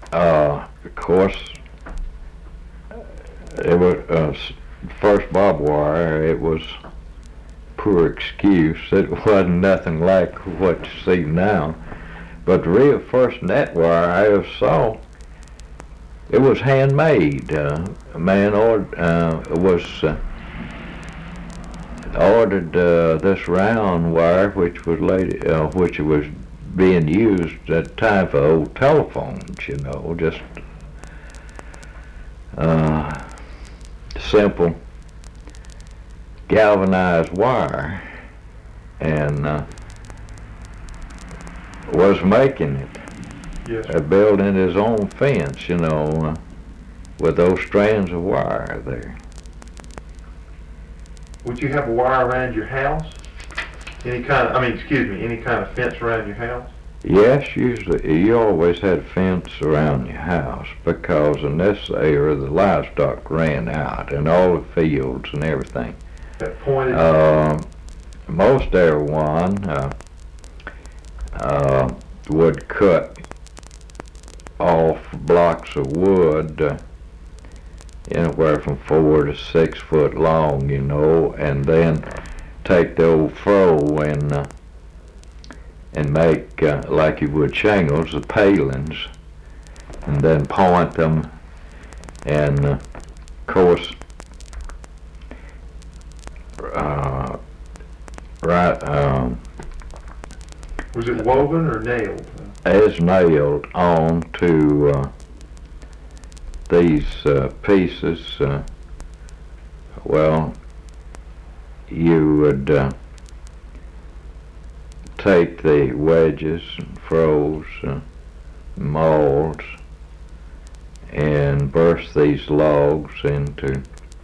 Of course, it was first barbed wire. It was poor excuse. It wasn't nothing like what you see now. But the real first net wire I ever saw, it was handmade. A man ordered this round wire, which was being used at the time for old telephones. Just simple galvanized wire, and was making it. Yes. Building his own fence, with those strands of wire there. Would you have a wire around your house? Any kind of fence around your house? Yes, usually you always had a fence around your house, because in this area the livestock ran out and all the fields and everything. That pointed. Most everyone would cut off blocks of wood anywhere from 4 to 6 foot long, and then take the old froe and make, like you would shingles, the palings, and then point them, and of course, was it woven or nailed? is nailed on to these pieces. You would take the wedges and froes, molds, and burst these logs into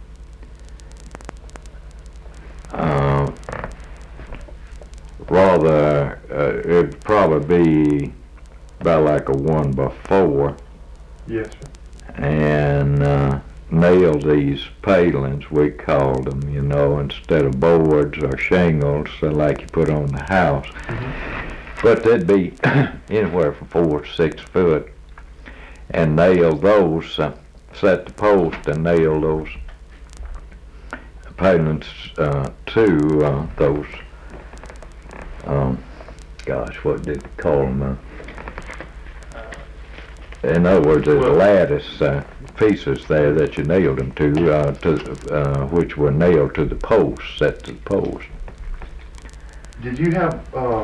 it'd probably be about like a 1x4. Yes, sir. And nail these palings, we called them, instead of boards or shingles like you put on the house. Mm-hmm. But they'd be anywhere from 4 to 6 foot, and nail those, set the post and nail those palings to those, what did they call them? In other words, there's lattice pieces there that you nailed them to which were nailed to the post, set to the post. Did you have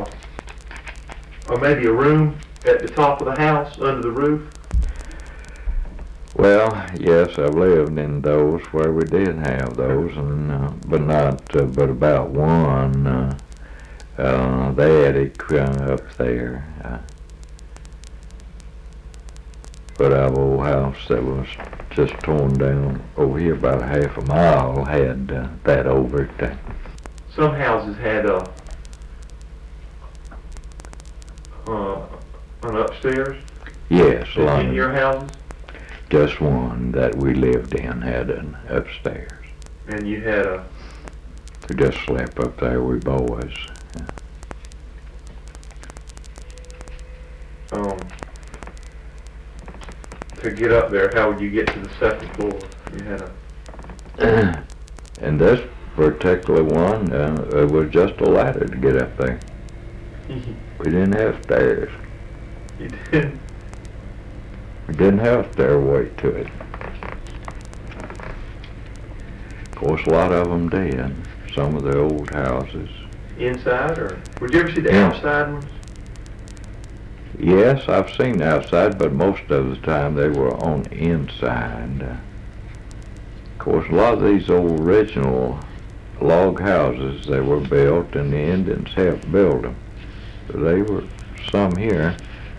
maybe a room at the top of the house under the roof? Well, yes, I've lived in those where we did have those, and but about one, the attic up there. But our old house that was just torn down over here about a half a mile had that over it. Some houses had an upstairs. Yes, in your houses. Just one that we lived in had an upstairs. And you had we just slept up there with boys. To get up there, how would you get to the second floor? You had And this particular one, it was just a ladder to get up there. We didn't have stairs. You didn't? We didn't have a stairway to it. Of course, a lot of them did. Some of the old houses. Inside, or would you ever see the outside ones? Yes, I've seen outside, but most of the time they were on the inside. Of course, a lot of these old original log houses, they were built, and the Indians helped build them. So they were some here